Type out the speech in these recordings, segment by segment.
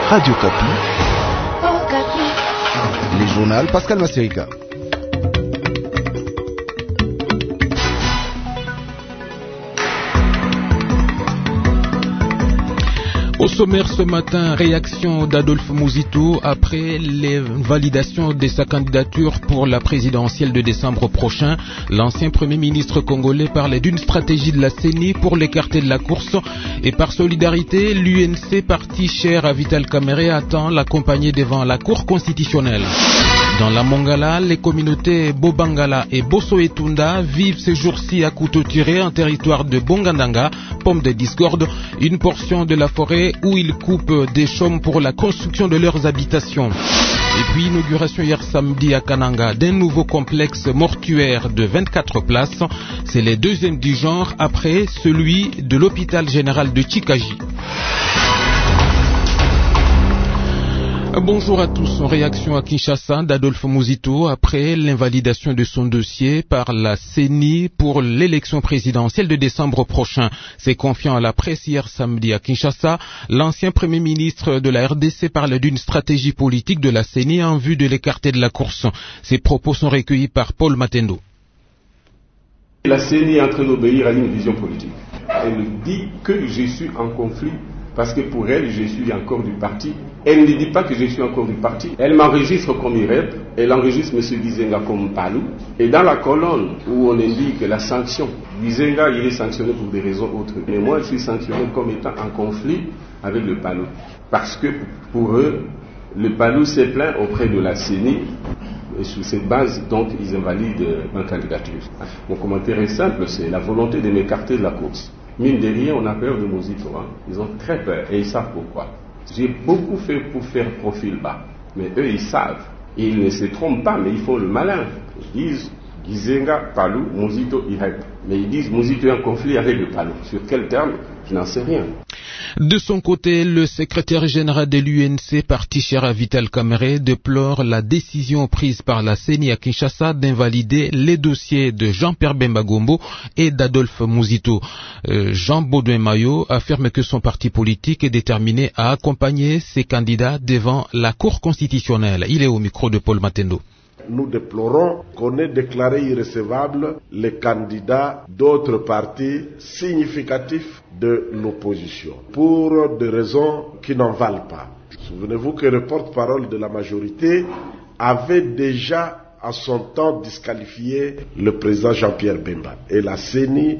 Radio Kapi. Les journaux Pascal Masserica. Au sommaire ce matin, réaction d'Adolphe Muzito après les validations de sa candidature pour la présidentielle de décembre prochain. L'ancien Premier ministre congolais parlait d'une stratégie de la CENI pour l'écarter de la course. Et par solidarité, l'UNC, parti cher à Vital Kamerhe, attend l'accompagner devant la Cour constitutionnelle. Dans la Mongala, les communautés Bobangala et Bosso-Etunda vivent ces jours-ci à couteau tiré en territoire de Bongandanga, pomme de discorde, une portion de la forêt où ils coupent des chaumes pour la construction de leurs habitations. Et puis, inauguration hier samedi à Kananga d'un nouveau complexe mortuaire de 24 places. C'est le deuxième du genre après celui de l'hôpital général de Chikaji. Bonjour à tous. En réaction à Kinshasa d'Adolphe Muzito après l'invalidation de son dossier par la CENI pour l'élection présidentielle de décembre prochain. C'est confiant à la presse hier samedi à Kinshasa. L'ancien Premier ministre de la RDC parle d'une stratégie politique de la CENI en vue de l'écarter de la course. Ses propos sont recueillis par Paul Matendo. La CENI est en train d'obéir à une vision politique. Elle dit que je suis en conflit parce que pour elle, je suis encore du parti. Elle ne dit pas que je suis encore du parti. Elle m'enregistre comme IREP, elle enregistre M. Gizenga comme Palou. Et dans la colonne où on indique la sanction, Gizenga, il est sanctionné pour des raisons autres. Mais moi, je suis sanctionné comme étant en conflit avec le Palou. Parce que pour eux, le Palou s'est plaint auprès de la CENI. Et sur cette base, donc, ils invalident ma candidature. Mon commentaire est simple, c'est la volonté de m'écarter de la course. Mine de rien, on a peur de Muzito. Ils ont très peur et ils savent pourquoi. J'ai beaucoup fait pour faire profil bas. Mais eux, ils savent. Et ils ne se trompent pas, mais ils font le malin. Ils disent Gizenga, Palou, Muzito, Irep. Mais ils disent Muzito est en conflit avec le Palou. Sur quel terme? Je n'en sais rien. De son côté, le secrétaire général de l'UNC, parti cher à Vital Kamerhe, déplore la décision prise par la CENI à Kinshasa d'invalider les dossiers de Jean-Pierre Bemba Gombo et d'Adolphe Muzito. Jean Baudouin-Maillot affirme que son parti politique est déterminé à accompagner ses candidats devant la Cour constitutionnelle. Il est au micro de Paul Matendo. Nous déplorons qu'on ait déclaré irrecevables les candidats d'autres partis significatifs de l'opposition pour des raisons qui n'en valent pas. Souvenez-vous que le porte-parole de la majorité avait déjà à son temps disqualifié le président Jean-Pierre Bemba. Et la CENI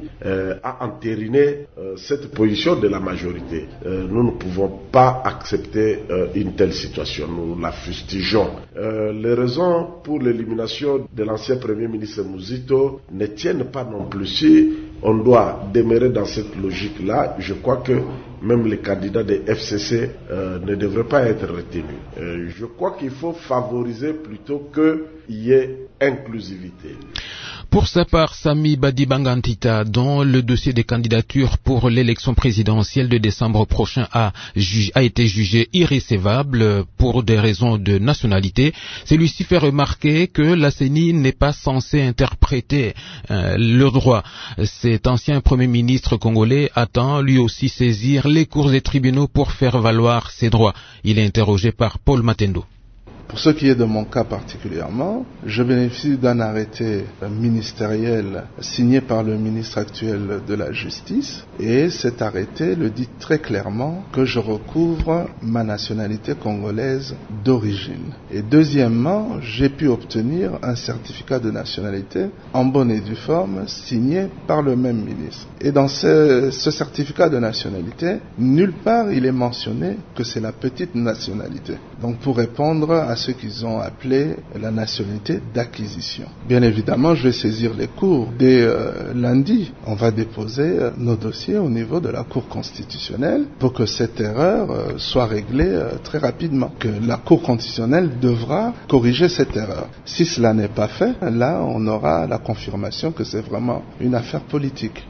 a entériné cette position de la majorité. Nous ne pouvons pas accepter une telle situation. Nous la fustigeons. Les raisons pour l'élimination de l'ancien Premier ministre Muzito ne tiennent pas non plus. Si on doit demeurer dans cette logique-là, je crois que même les candidats des FCC ne devraient pas être retenus. Je crois qu'il faut favoriser plutôt qu'il y ait inclusivité. Pour sa part, Sami Badibanga-Ntita, dont le dossier des candidatures pour l'élection présidentielle de décembre prochain a été jugé irrecevable pour des raisons de nationalité, celui-ci fait remarquer que la CENI n'est pas censée interpréter le droit. Cet ancien Premier ministre congolais attend lui aussi saisir les cours des tribunaux pour faire valoir ses droits. Il est interrogé par Paul Matendo. Pour ce qui est de mon cas particulièrement, je bénéficie d'un arrêté ministériel signé par le ministre actuel de la Justice et cet arrêté le dit très clairement que je recouvre ma nationalité congolaise d'origine. Et deuxièmement, j'ai pu obtenir un certificat de nationalité en bonne et due forme signé par le même ministre. Et dans ce certificat de nationalité, nulle part il est mentionné que c'est la petite nationalité. Donc pour répondre à ce qu'ils ont appelé la nationalité d'acquisition. Bien évidemment, je vais saisir les cours. Dès lundi, on va déposer nos dossiers au niveau de la Cour constitutionnelle pour que cette erreur soit réglée très rapidement. Que la Cour constitutionnelle devra corriger cette erreur. Si cela n'est pas fait, là, on aura la confirmation que c'est vraiment une affaire politique.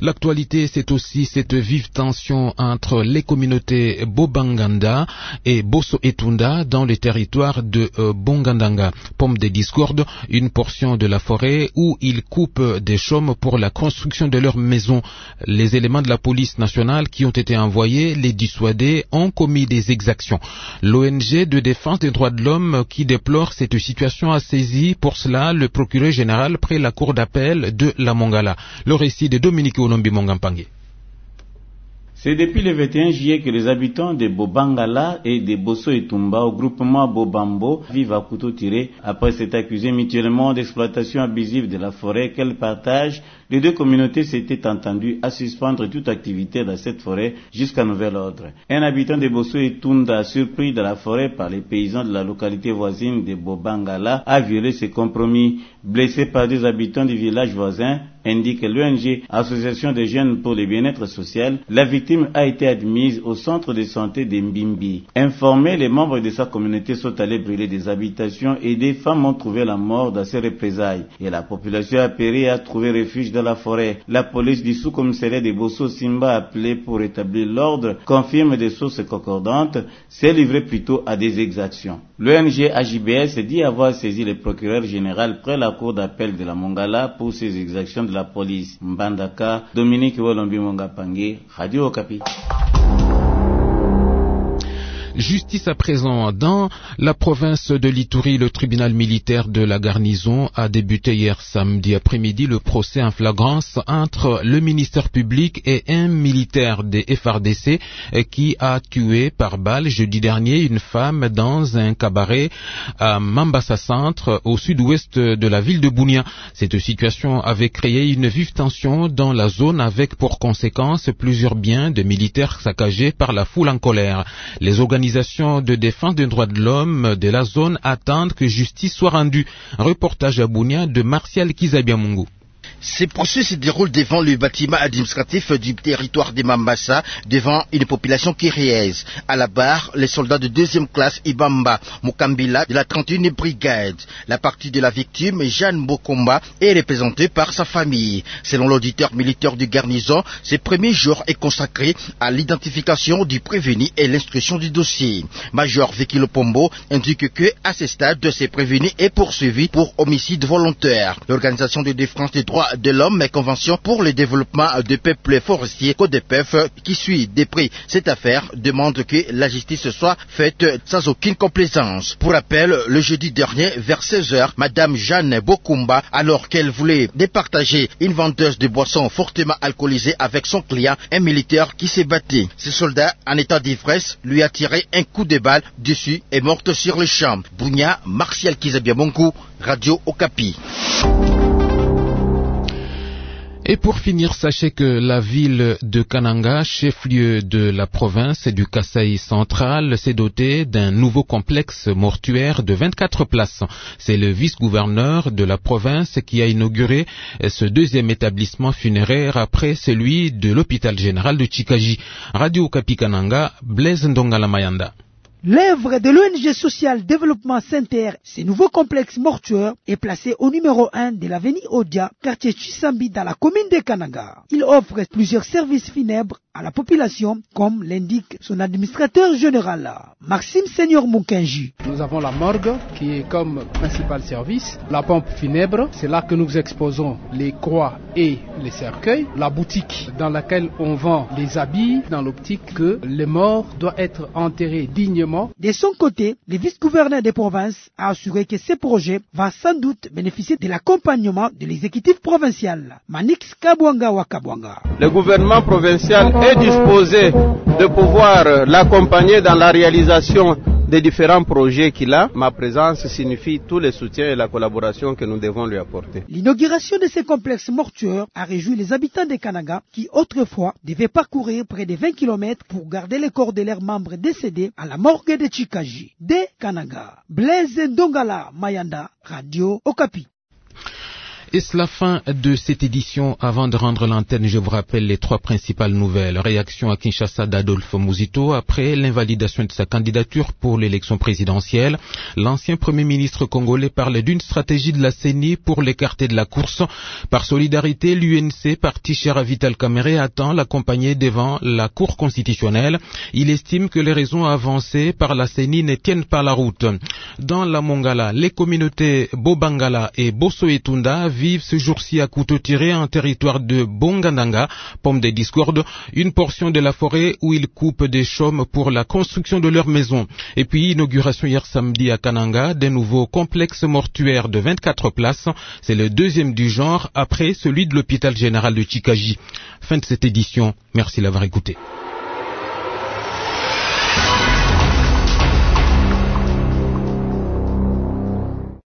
L'actualité, c'est aussi cette vive tension entre les communautés Bobanganda et Bosso Etunda dans le territoire de Bongandanga. Pomme des discordes, une portion de la forêt où ils coupent des chaumes pour la construction de leurs maisons. Les éléments de la police nationale qui ont été envoyés les dissuader ont commis des exactions. L'ONG de défense des droits de l'homme qui déplore cette situation a saisi pour cela le procureur général près la cour d'appel de la Mongala. Le récit de Dominique Olombi Mongampangue. C'est depuis le 21 juillet que les habitants de Bobangala et de Bosso Etumba au groupement Bobambo vivent à couteau tiré après s'être accusés mutuellement d'exploitation abusive de la forêt qu'elles partagent. Les deux communautés s'étaient entendues à suspendre toute activité dans cette forêt jusqu'à nouvel ordre. Un habitant de Bosso Etunda, surpris dans la forêt par les paysans de la localité voisine de Bobangala, a violé ses compromis. Blessé par des habitants du village voisin, indique l'ONG Association des jeunes pour le bien-être social, la victime a été admise au centre de santé de Mbimbi. Informés, les membres de sa communauté sont allés brûler des habitations et des femmes ont trouvé la mort dans ces représailles. Et la population a péri et a trouvé refuge dans la forêt. La police du sous-commissariat de Bosso Simba, appelée pour rétablir l'ordre, confirme des sources concordantes, s'est livré plutôt à des exactions. L'ONG AJBS dit avoir saisi le procureur général près la cour d'appel de la Mongala pour ces exactions de la police. Mbandaka, Dominique Wolombi Mongapangue, Radio Okapi. Justice à présent. Dans la province de l'Ituri, le tribunal militaire de la garnison a débuté hier samedi après-midi le procès en flagrance entre le ministère public et un militaire des FARDC qui a tué par balle jeudi dernier une femme dans un cabaret à Mambasa Centre au sud-ouest de la ville de Bunia. Cette situation avait créé une vive tension dans la zone avec pour conséquence plusieurs biens de militaires saccagés par la foule en colère. Les organisations de défense des droits de l'homme de la zone attendent que justice soit rendue. Un reportage à Bunia de Martial Kizabiamungu. Ces procès se déroulent devant le bâtiment administratif du territoire de Mambasa, devant une population kyriaise. À la barre, les soldats de deuxième classe Ibamba Mukambila de la 31e brigade. La partie de la victime, Jeanne Bokomba, est représentée par sa famille. Selon l'auditeur militaire du garnison, ce premier jour est consacré à l'identification du prévenu et l'instruction du dossier. Major Vicky Lopombo indique que, à ce stade, ce prévenu est poursuivi pour homicide volontaire. L'organisation de défense des droits de l'homme et Convention pour le développement des peuples forestiers, CODEPEF, qui suit de près cette affaire, demande que la justice soit faite sans aucune complaisance. Pour rappel, le jeudi dernier, vers 16h, Madame Jeanne Bokumba, alors qu'elle voulait départager une vendeuse de boissons fortement alcoolisée avec son client, un militaire qui s'est battu. Ce soldat, en état d'ivresse, lui a tiré un coup de balle dessus et morte sur le champ. Bunia, Martial Kizabiamungu, Radio Okapi. Et pour finir, sachez que la ville de Kananga, chef-lieu de la province et du Kasaï central, s'est dotée d'un nouveau complexe mortuaire de 24 places. C'est le vice-gouverneur de la province qui a inauguré ce deuxième établissement funéraire après celui de l'hôpital général de Chikaji. Radio Okapi Kananga, Blaise Ndongala Mayanda. L'œuvre de l'ONG Social Développement Saint-Terre, ce nouveau complexe mortuaire, est placé au numéro 1 de l'avenue Odia, quartier Chisambi, dans la commune de Kananga. Il offre plusieurs services funèbres à la population, comme l'indique son administrateur général, Maxime Seigneur Moukenji. Nous avons la morgue qui est comme principal service, la pompe funèbre, c'est là que nous exposons les croix et les cercueils, la boutique dans laquelle on vend les habits, dans l'optique que les morts doivent être enterrés dignement. De son côté, le vice-gouverneur des provinces a assuré que ce projet va sans doute bénéficier de l'accompagnement de l'exécutif provincial. Manix Kabwanga Wakabwanga. Le gouvernement provincial est disposé de pouvoir l'accompagner dans la réalisation des différents projets qu'il a. Ma présence signifie tout le soutien et la collaboration que nous devons lui apporter. L'inauguration de ce complexe mortuaire a réjoui les habitants de Kananga qui autrefois devaient parcourir près de 20 km pour garder les corps de leurs membres décédés à la morgue de Chikaji. De Kananga, Blaise Ndongala Mayanda, Radio Okapi. Et c'est la fin de cette édition. Avant de rendre l'antenne, je vous rappelle les 3 principales nouvelles. Réaction à Kinshasa d'Adolphe Muzito après l'invalidation de sa candidature pour l'élection présidentielle. L'ancien Premier ministre congolais parle d'une stratégie de la CENI pour l'écarter de la course. Par solidarité, l'UNC, parti cher à Vital Kamerhe, attend l'accompagner devant la Cour constitutionnelle. Il estime que les raisons avancées par la CENI ne tiennent pas la route. Dans la Mongala, les communautés Bobangala et Bosso Etunda vivent ce jour-ci à couteau tiré en territoire de Bongandanga, pomme des discordes, une portion de la forêt où ils coupent des chaumes pour la construction de leur maison. Et puis, inauguration hier samedi à Kananga d'un nouveau complexe mortuaire de 24 places. C'est le 2e du genre après celui de l'hôpital général de Chikaji. Fin de cette édition. Merci d'avoir écouté.